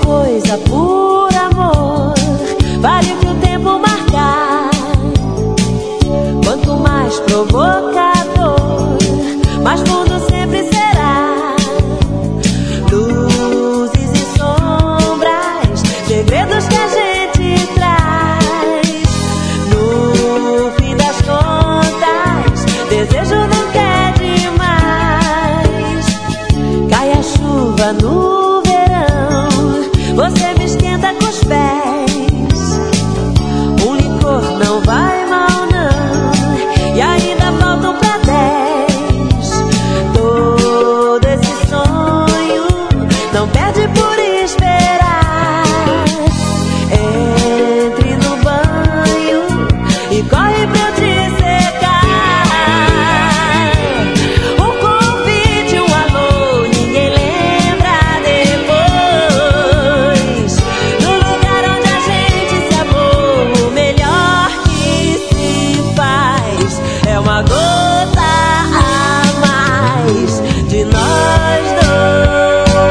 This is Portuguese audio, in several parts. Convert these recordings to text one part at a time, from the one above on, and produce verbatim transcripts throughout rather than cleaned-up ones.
coisa por amor vale o que o tempo marcar. Quanto mais provocador, mais fundo sempre será. Luzes e sombras, segredos que a gente traz. No fim das contas, desejo não quer demais. Cai a chuva no verão, você me esquenta com os pés. Um licor não vai mal não, e ainda faltam pra dez. Todo esse sonho não perde por esperar. Entre no banho e corre pra eu te secar. Um convite, um alô, ninguém lembra depois. No lugar onde a gente se amou, o melhor que se faz é uma gota a mais de nós dois.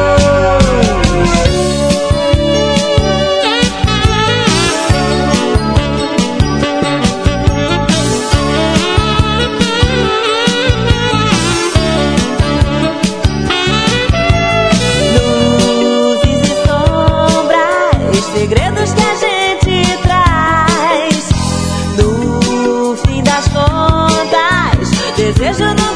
Luzes e sombras, segredos que a gente traz. No fim das contas, desejo não